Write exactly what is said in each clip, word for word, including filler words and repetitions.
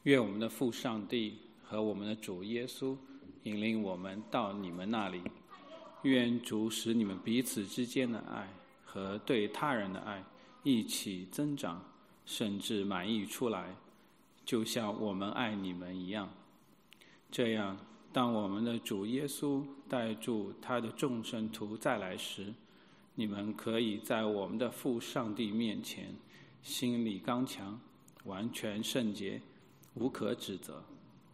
愿我们的父上帝和我们的主耶稣引领我们到你们那里。愿主使你们彼此之间的爱和对他人的爱一起增长，甚至满溢出来，就像我们爱你们一样。这样，当我们的主耶稣带住他的众圣徒再来时，你们可以在我们的父上帝面前心里刚强，完全圣洁，无可指责。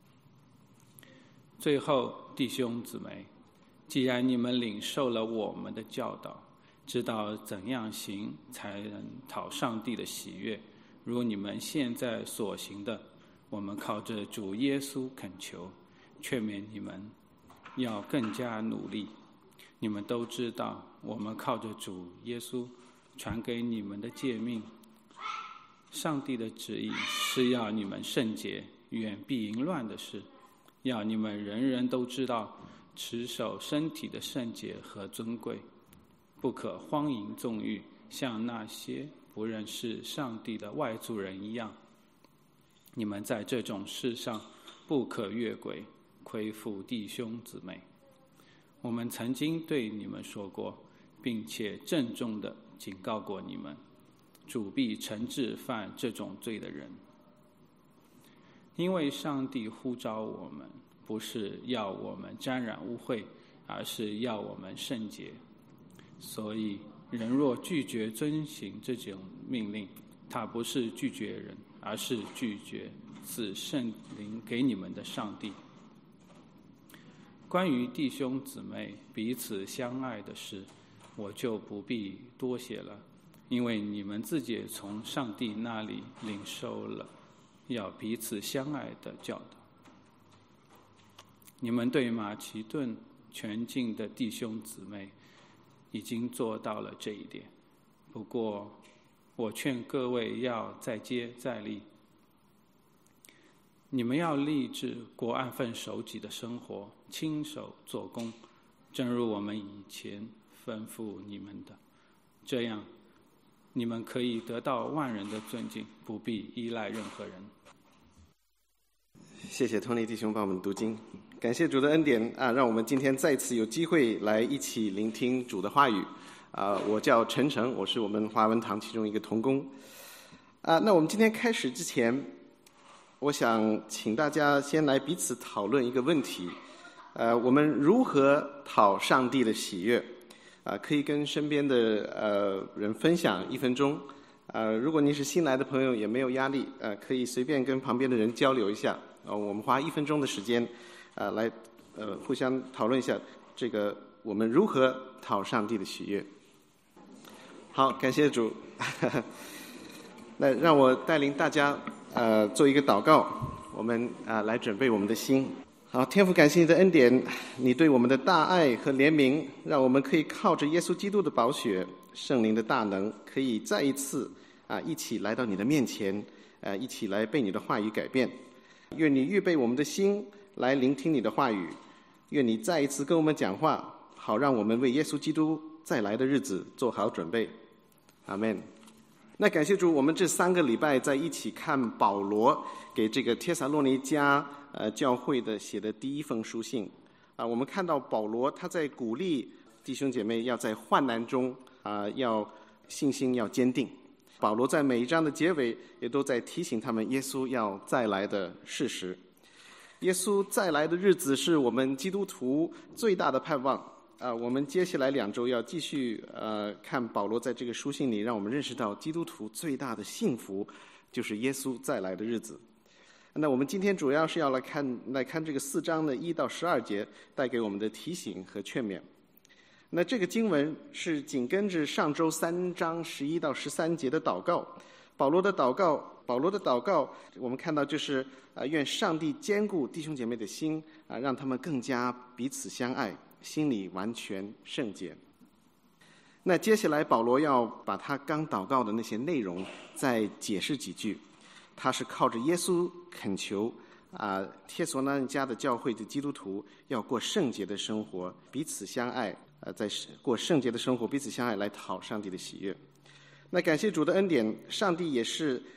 最后，弟兄姊妹，既然你们领受了我们的教导，知道怎样行才能讨上帝的喜悦，如你们现在所行的，我们靠着主耶稣恳求，劝勉你们要更加努力。你们都知道，我们靠着主耶稣传给你们的诫命，上帝的旨意是要你们圣洁，远避淫乱的事，要你们人人都知道持守身体的圣洁和尊贵，不可荒淫纵欲，像那些不认识上帝的外族人一样。你们在这种事上不可越轨，亏负弟兄姊妹。我们曾经对你们说过，并且郑重地警告过你们，主必惩治犯这种罪的人。因为上帝呼召我们，不是要我们沾染污秽，而是要我们圣洁。所以人若拒绝遵行这种命令，他不是拒绝人，而是拒绝赐圣灵给你们的上帝。关于弟兄姊妹彼此相爱的事，我就不必多写了，因为你们自己从上帝那里领受了要彼此相爱的教导。你们对马其顿全境的弟兄姊妹已经做到了这一点，不过我劝各位要再接再厉。你们要立志过安分守己的生活，亲手做工，正如我们以前吩咐你们的，这样你们可以得到万人的尊敬，不必依赖任何人。 谢谢托尼弟兄帮我们读经，感谢主的恩典啊，让我们今天再次有机会来一起聆听主的话语啊。我叫陈诚，我是我们华文堂其中一个同工啊。那我们今天开始之前，我想请大家先来彼此讨论一个问题，呃，我们如何讨上帝的喜悦？啊，可以跟身边的呃人分享一分钟。呃，如果你是新来的朋友，也没有压力，呃，可以随便跟旁边的人交流一下。呃，我们花一分钟的时间，呃，来呃互相讨论一下这个我们如何讨上帝的喜悦。好，感谢主。那让我带领大家呃做一个祷告，我们啊、呃、来准备我们的心。好，天父，感谢你的恩典，你对我们的大爱和怜悯，让我们可以靠着耶稣基督的宝血、圣灵的大能，可以再一次啊一起来到你的面前，呃一起来被你的话语改变。愿你预备我们的心来聆听你的话语，愿你再一次跟我们讲话，好让我们为耶稣基督再来的日子做好准备。阿们。那感谢主，我们这三个礼拜在一起看保罗给这个帖撒罗尼迦呃教会的写的第一封书信啊。我们看到保罗他在鼓励弟兄姐妹要在患难中啊要信心要坚定。保罗在每一章的结尾也都在提醒他们耶稣要再来的事实。耶稣再来的日子是我们基督徒最大的盼望。呃，我们接下来两周要继续呃看保罗在这个书信里，让我们认识到基督徒最大的幸福就是耶稣再来的日子。那我们今天主要是要来看来看这个四章的一到十二节带给我们的提醒和劝勉。那这个经文是紧跟着上周三章十一到十三节的祷告。保罗的祷告，保罗的祷告，我们看到就是啊、呃，愿上帝坚固弟兄姐妹的心啊、呃，让他们更加彼此相爱，心里完全圣洁。那接下来保罗要把他刚祷告的那些内容再解释几句。他是靠着耶稣恳求啊，帖撒罗尼迦的教会的基督徒要过圣洁的生活，彼此相爱，呃，在过圣洁的生活，彼此相爱，来讨上帝的喜悦。那感谢主的恩典，上帝也是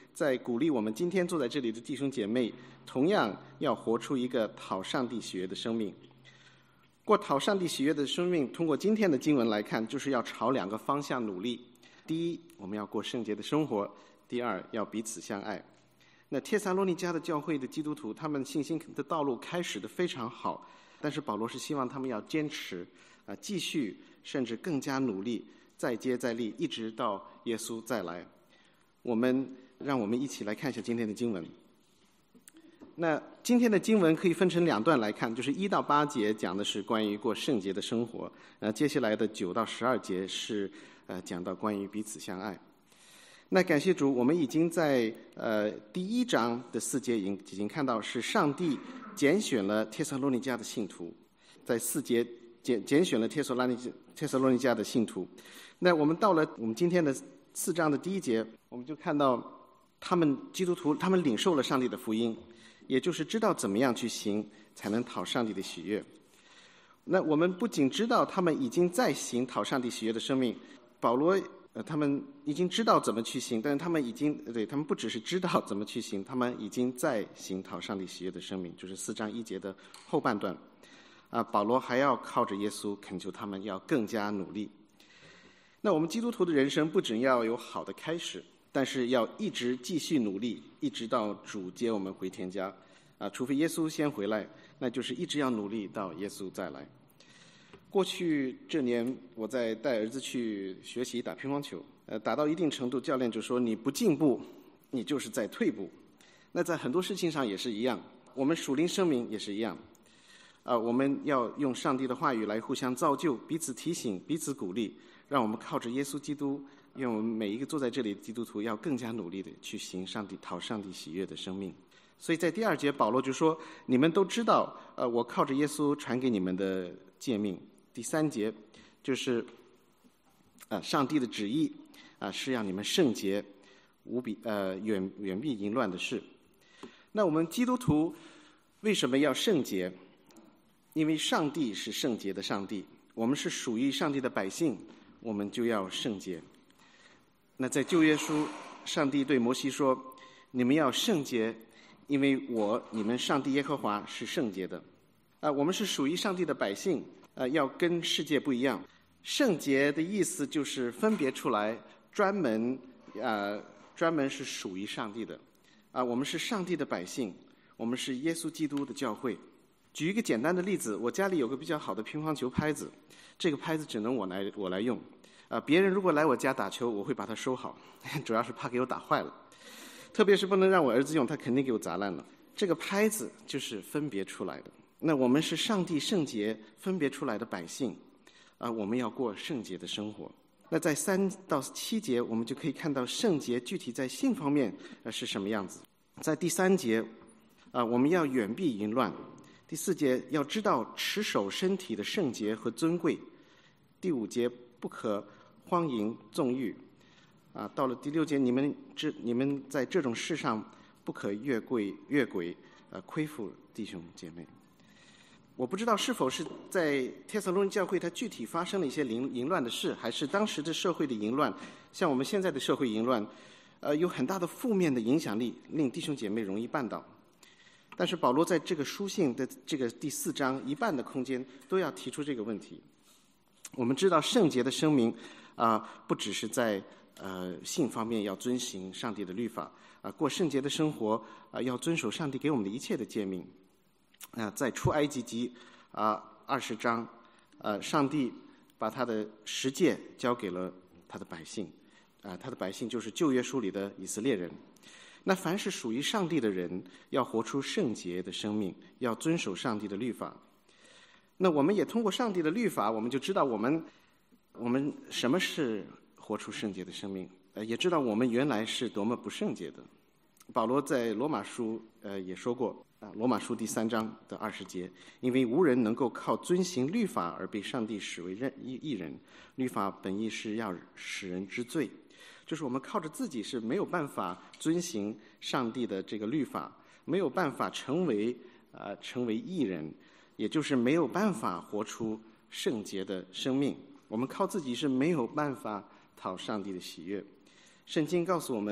在鼓励我们今天坐在这里的弟兄姐妹，同样要活出一个讨上帝喜悦的生命。过讨上帝喜悦的生命，通过今天的经文来看，就是要朝两个方向努力。第一，我们要过圣洁的生活；第二，要彼此相爱。那帖撒罗尼迦的教会的基督徒，他们信心的道路开始的非常好，但是保罗是希望他们要坚持，啊、呃，继续，甚至更加努力，再接再厉，一直到耶稣再来。我们让我们一起来看一下今天的经文。那今天的经文可以分成两段来看，就是一到八节讲的是关于过圣洁的生活，呃，接下来的九到十二节是呃讲到关于彼此相爱。那感谢主，我们已经在呃第一章的四节已经已经看到，是上帝拣选了帖撒罗尼迦的信徒，在四节拣拣选了帖撒罗尼帖撒罗尼迦的信徒。那我们到了我们今天的四章的第一节，我们就看到他们基督徒，他们领受了上帝的福音，也就是知道怎么样去行才能讨上帝的喜悦。那我们不仅知道他们已经在行讨上帝喜悦的生命，保罗呃，他们已经知道怎么去行，但是他们已经对他们不只是知道怎么去行，他们已经在行讨上帝喜悦的生命，就是四章一节的后半段。啊，保罗还要靠着耶稣恳求他们要更加努力。那我们基督徒的人生不仅要有好的开始，但是要一直继续努力，一直到主接我们回天家。啊，除非耶稣先回来，那就是一直要努力到耶稣再来。过去这年，我在带儿子去学习打乒乓球，呃，打到一定程度，教练就说你不进步，你就是在退步。那在很多事情上也是一样，我们属灵生命也是一样。啊、呃，我们要用上帝的话语来互相造就，彼此提醒，彼此鼓励，让我们靠着耶稣基督，愿我们每一个坐在这里的基督徒要更加努力的去行上帝讨上帝喜悦的生命。所以在第二节，保罗就说：你们都知道，呃，我靠着耶稣传给你们的诫命。第三节就是啊、呃，上帝的旨意啊、呃、是让你们圣洁，无比呃远远避淫乱的事。那我们基督徒为什么要圣洁？因为上帝是圣洁的上帝，我们是属于上帝的百姓，我们就要圣洁。那在旧约书，上帝对摩西说：你们要圣洁，因为我你们上帝耶和华是圣洁的。啊、呃，我们是属于上帝的百姓。呃，要跟世界不一样。圣洁的意思就是分别出来，专门呃，专门是属于上帝的。啊、呃，我们是上帝的百姓，我们是耶稣基督的教会。举一个简单的例子，我家里有个比较好的乒乓球拍子，这个拍子只能我来我来用。啊、呃，别人如果来我家打球，我会把它收好，主要是怕给我打坏了。特别是不能让我儿子用，他肯定给我砸烂了。这个拍子就是分别出来的。那我们是上帝圣洁分别出来的百姓，啊、呃，我们要过圣洁的生活。那在三到七节，我们就可以看到圣洁具体在性方面呃是什么样子。在第三节，啊、呃，我们要远避淫乱；第四节要知道持守身体的圣洁和尊贵；第五节不可荒淫纵欲；啊、呃，到了第六节，你们这你们在这种事上不可越轨越轨，呃，亏负弟兄姐妹。我不知道是否是在帖撒罗尼教会它具体发生了一些淫淫乱的事，还是当时的社会的淫乱，像我们现在的社会淫乱，呃，有很大的负面的影响力，令弟兄姐妹容易绊倒。但是保罗在这个书信的这个第四章一半的空间都要提出这个问题。我们知道圣洁的声明啊、呃，不只是在呃性方面要遵行上帝的律法啊、呃，过圣洁的生活啊、呃，要遵守上帝给我们的一切的诫命。啊、呃，在出埃及记啊二十章，呃，上帝把他的十诫交给了他的百姓，啊、呃，他的百姓就是旧约书里的以色列人。那凡是属于上帝的人，要活出圣洁的生命，要遵守上帝的律法。那我们也通过上帝的律法，我们就知道我们我们什么是活出圣洁的生命，呃，也知道我们原来是多么不圣洁的。保罗在罗马书呃也说过。啊，罗马书第三章的二十节，因为无人能够靠遵行律法而被上帝使为人义人，律法本意是要使人知罪，就是我们靠着自己是没有办法遵行上帝的这个律法，没有办法成为呃成为义人，也就是没有办法活出圣洁的生命。我们靠自己是没有办法讨上帝的喜悦。圣经告诉我们，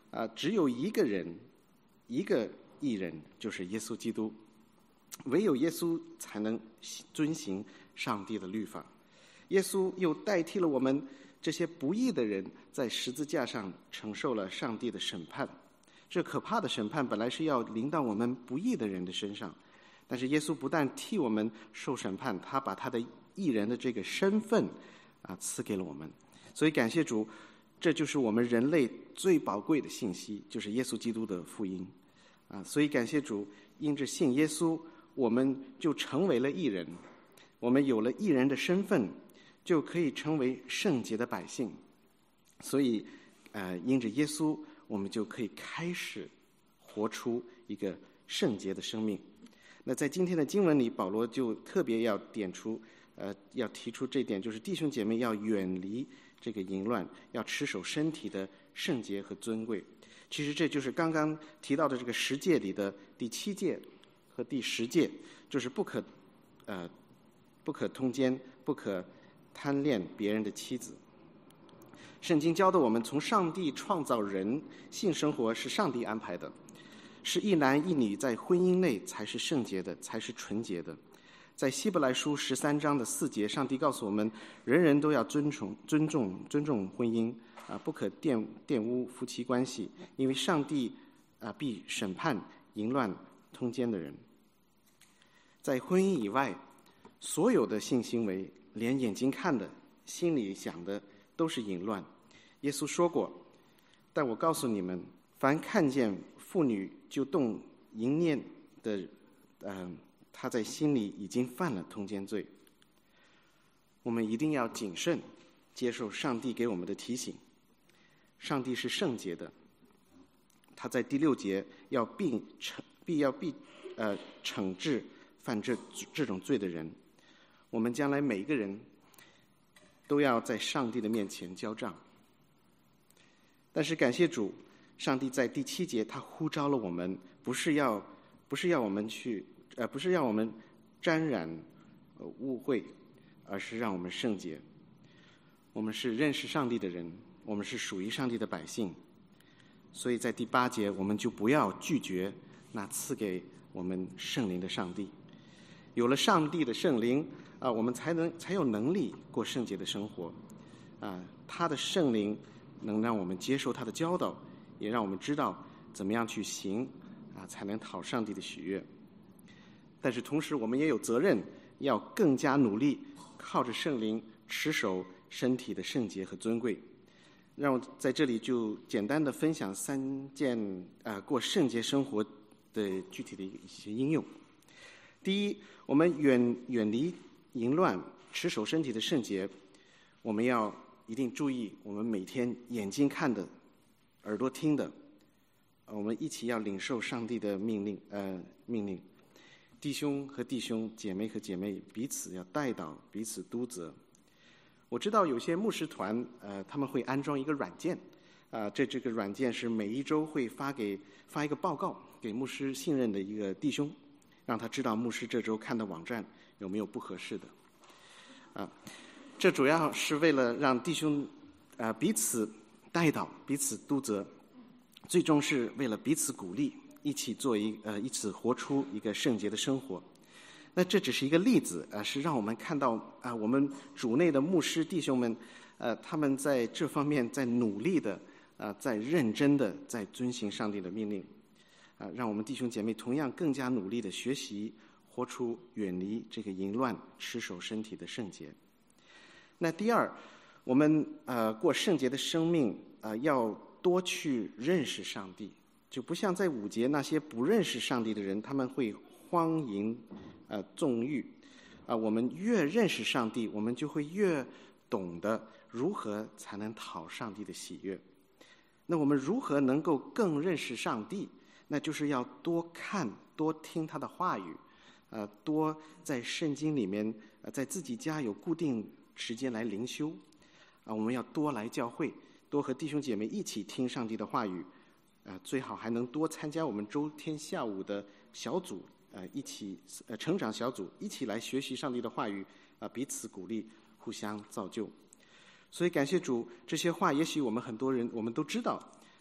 啊，只有一个人，一个义人，就是耶稣基督。唯有耶稣才能遵行上帝的律法。耶稣又代替了我们这些不义的人，在十字架上承受了上帝的审判。这可怕的审判本来是要临到我们不义的人的身上，但是耶稣不但替我们受审判，他把他的义人的这个身份啊赐给了我们。所以感谢主，这就是我们人类最宝贵的信息，就是耶稣基督的福音啊。所以感谢主，因着信耶稣，我们就成为了义人，我们有了义人的身份，就可以成为圣洁的百姓。所以呃，因着耶稣，我们就可以开始活出一个圣洁的生命。那在今天的经文里，保罗就特别要点出呃，要提出这点，就是弟兄姐妹要远离这个淫乱，要持守身体的圣洁和尊贵。其实这就是刚刚提到的这个十诫里的第七诫和第十诫，就是不可呃不可通奸，不可贪恋别人的妻子。圣经教导我们，从上帝创造人，性生活是上帝安排的，是一男一女在婚姻内才是圣洁的，才是纯洁的。在希伯来书十三章的四节，上帝告诉我们，人人都要尊崇、尊重、尊重婚姻啊，不可玷玷污夫妻关系，因为上帝啊必审判淫乱通奸的人。在婚姻以外，所有的性行为，连眼睛看的、心里想的，都是淫乱。耶稣说过：“但我告诉你们，凡看见妇女就动淫念的，呃，他在心里已经犯了通奸罪。”我们一定要谨慎接受上帝给我们的提醒。上帝是圣洁的，他在第六节要必惩必要必呃惩治犯这这种罪的人。我们将来每一个人都要在上帝的面前交账。但是感谢主，上帝在第七节他呼召了我们，不是要不是要我们去呃不是让我们沾染呃污秽，而是让我们圣洁。我们是认识上帝的人，我们是属于上帝的百姓，所以在第八节我们就不要拒绝那赐给我们圣灵的上帝。有了上帝的圣灵啊，我们才能才有能力过圣洁的生活啊。他的圣灵能让我们接受他的教导，也让我们知道怎么样去行啊，才能讨上帝的喜悦。但是同时我们也有责任要更加努力，靠着圣灵持守身体的圣洁和尊贵。让我在这里就简单的分享三件啊过圣洁生活的具体的一些应用。第一，我们远远离淫乱，持守身体的圣洁。我们要一定注意，我们每天眼睛看的，耳朵听的，我们一起要领受上帝的命令。呃，命令，弟兄和弟兄，姐妹和姐妹，彼此要代祷，彼此督责。我知道有些牧师团，呃，他们会安装一个软件，啊、呃，这这个软件是每一周会发给发一个报告给牧师信任的一个弟兄，让他知道牧师这周看的网站有没有不合适的。啊，这主要是为了让弟兄啊、呃、彼此代祷，彼此督责，最终是为了彼此鼓励，一起做一呃一起活出一个圣洁的生活。那这只是一个例子啊、呃，是让我们看到啊、呃、我们主内的牧师弟兄们，呃他们在这方面在努力的啊、呃，在认真的在遵行上帝的命令啊、呃，让我们弟兄姐妹同样更加努力的学习，活出远离这个淫乱，持守身体的圣洁。那第二，我们呃过圣洁的生命呃要多去认识上帝，就不像在五节那些不认识上帝的人，他们会荒淫呃纵欲啊、呃。我们越认识上帝，我们就会越懂得如何才能讨上帝的喜悦。那我们如何能够更认识上帝？那就是要多看多听他的话语，呃，多在圣经里面，呃，在自己家有固定时间来灵修，啊，我们要多来教会，多和弟兄姐妹一起听上帝的话语，啊，最好还能多参加我们周天下午的小组，呃，一起呃成长小组，一起来学习上帝的话语，啊，彼此鼓励，互相造就。所以感谢主，这些话也许我们很多人我们都知道，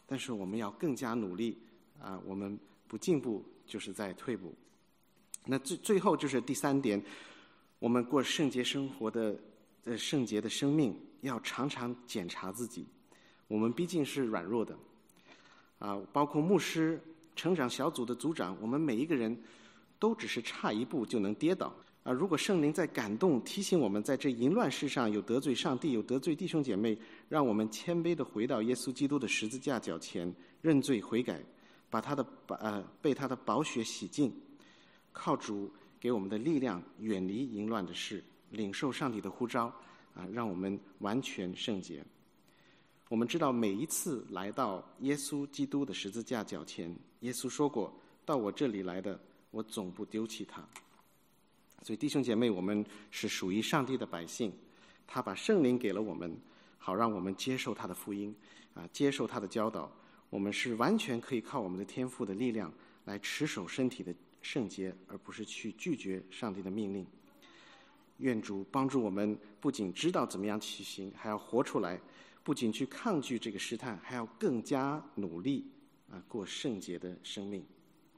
但是我们要更加努力啊！我们不进步就是在退步。那最最后就是第三点，我们过圣洁生活的呃圣洁的生命，要常常检查自己。我们毕竟是软弱的啊，包括牧师、成长小组的组长，我们每一个人都只是差一步就能跌倒啊！如果圣灵在感动提醒我们，在这淫乱世上有得罪上帝、有得罪弟兄姐妹，让我们谦卑地回到耶稣基督的十字架脚前，认罪悔改，把他的呃被他的宝血洗净，靠主给我们的力量，远离淫乱的事，领受上帝的呼召啊，让我们完全圣洁。我们知道每一次来到耶稣基督的十字架脚前，耶稣说过：“到我这里来的，我总不丢弃他。”所以弟兄姐妹，我们是属于上帝的百姓，他把圣灵给了我们，好让我们接受他的福音啊，接受他的教导。我们是完全可以靠我们的天父的力量来持守身体的圣洁，而不是去拒绝上帝的命令。愿主帮助我们，不仅知道怎么样起行，还要活出来；不仅去抗拒这个试探，还要更加努力啊，过圣洁的生命。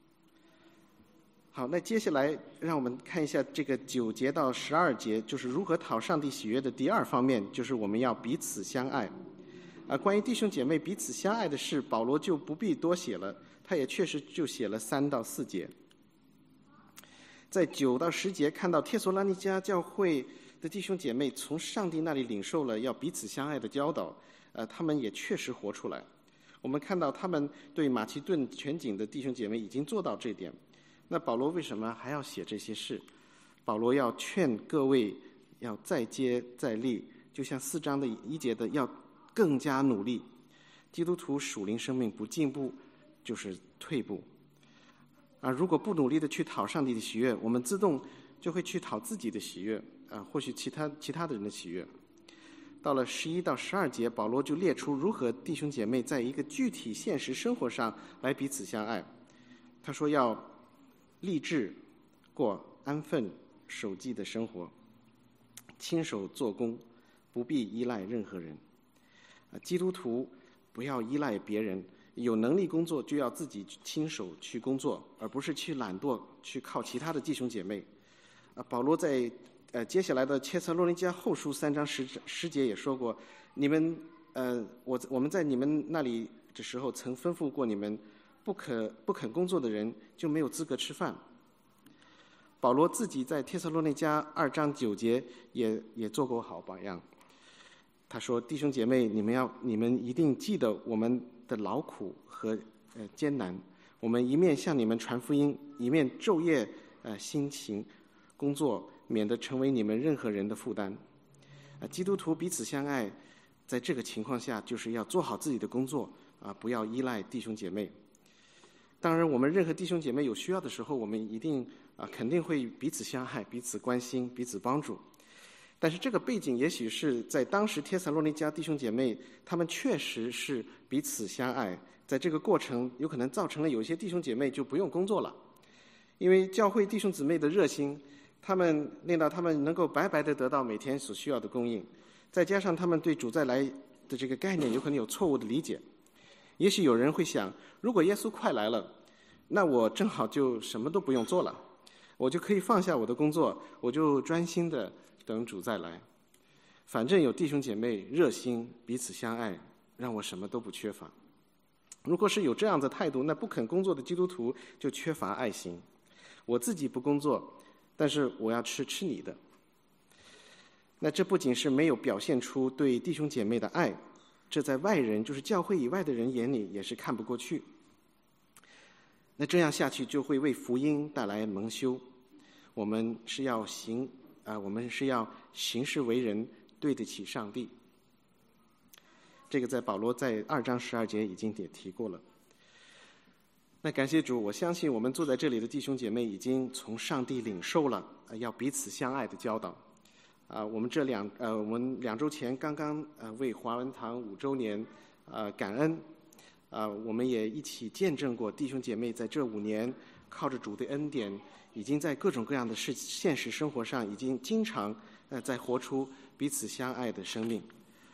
好，那接下来让我们看一下这个九节到十二节，就是如何讨上帝喜悦的第二方面，就是我们要彼此相爱。啊，关于弟兄姐妹彼此相爱的事，保罗就不必多写了，他也确实就写了三到四节。在九到十节看到帖撒罗尼迦教会的弟兄姐妹从上帝那里领受了要彼此相爱的教导，呃，他们也确实活出来。我们看到他们对马其顿全景的弟兄姐妹已经做到这点。那保罗为什么还要写这些事？保罗要劝各位要再接再厉，就像四章的一节的，要更加努力。基督徒属灵生命不进步就是退步啊！如果不努力的去讨上帝的喜悦，我们自动就会去讨自己的喜悦啊，或许其他其他的人的喜悦。到了十一到十二节，保罗就列出如何弟兄姐妹在一个具体现实生活上来彼此相爱。他说要立志过安分守纪的生活，亲手做工，不必依赖任何人。啊，基督徒不要依赖别人，有能力工作就要自己亲手去工作，而不是去懒惰去靠其他的弟兄姐妹。啊，保罗在呃接下来的帖撒罗尼迦后书三章十十节也说过，你们呃我我们在你们那里的时候曾吩咐过你们，不可不肯工作的人就没有资格吃饭。保罗自己在帖撒罗尼迦二章九节也也做过好榜样。他说：“弟兄姐妹，你们要你们一定记得我们的劳苦和呃艰难。我们一面向你们传福音，一面昼夜呃辛勤工作，免得成为你们任何人的负担。啊，基督徒彼此相爱，在这个情况下，就是要做好自己的工作啊，不要依赖弟兄姐妹。当然，我们任何弟兄姐妹有需要的时候，我们一定啊肯定会彼此相爱、彼此关心、彼此帮助。但是这个背景也许是在当时帖撒罗尼迦弟兄姐妹，他们确实是彼此相爱，在这个过程有可能造成了有一些弟兄姐妹就不用工作了，因为教会弟兄姊妹的热心，他们令到他们能够白白的得到每天所需要的供应，再加上他们对主再来的这个概念有可能有错误的理解。也许有人会想，如果耶稣快来了，那我正好就什么都不用做了，我就可以放下我的工作，我就专心的等主再来，反正有弟兄姐妹热心彼此相爱，让我什么都不缺乏。如果是有这样的态度，那不肯工作的基督徒就缺乏爱心。我自己不工作，但是我要吃吃你的。那这不仅是没有表现出对弟兄姐妹的爱，这在外人，就是教会以外的人眼里也是看不过去。那这样下去就会为福音带来蒙羞。我们是要行啊，我们是要行事为人对得起上帝。这个在保罗在二章十二节已经也提过了。那感谢主，我相信我们坐在这里的弟兄姐妹已经从上帝领受了要彼此相爱的教导。啊，我们这两呃，我们两周前刚刚呃为华文堂五周年呃感恩，啊，我们也一起见证过弟兄姐妹在这五年靠着主的恩典，已经在各种各样的事现实生活上，已经经常呃在活出彼此相爱的生命。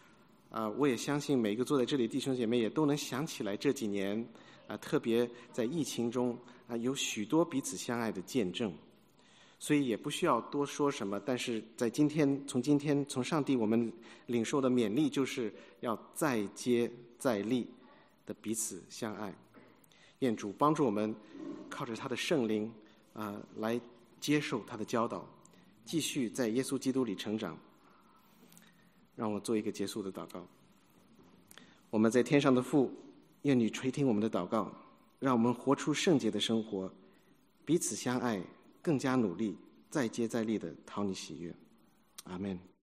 啊，我也相信每一个坐在这里弟兄姐妹也都能想起来这几年啊，特别在疫情中啊，有许多彼此相爱的见证，所以也不需要多说什么。但是在今天，从今天从上帝我们领受的勉励，就是要再接再厉的彼此相爱。愿主帮助我们，靠着他的圣灵啊，来接受他的教导，继续在耶稣基督里成长。让我做一个结束的祷告。我们在天上的父，愿你垂听我们的祷告，让我们活出圣洁的生活，彼此相爱，更加努力，再接再厉的讨你喜悦。阿们。